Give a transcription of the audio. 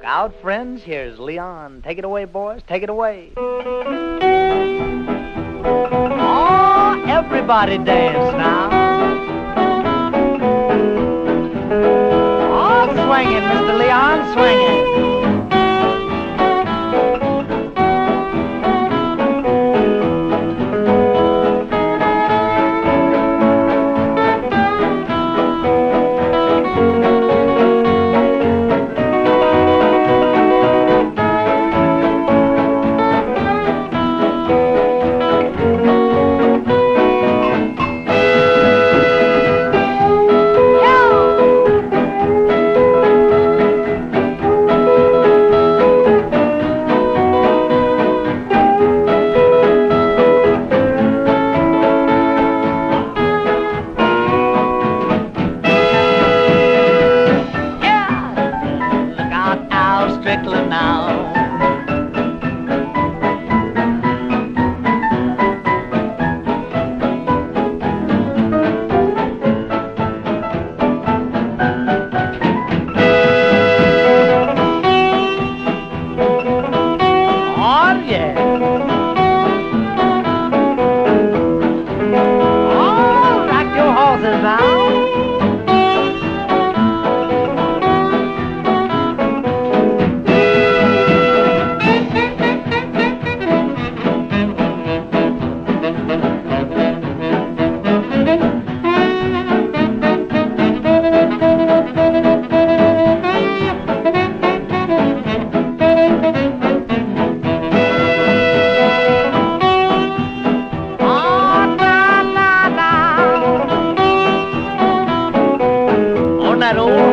out, friends. Here's Leon. Take it away, boys. Take it away. Oh, everybody dance now. Oh, swinging, Mr. Leon, swinging. Strickland now. Oh, yeah. Oh, rock your horses now. That old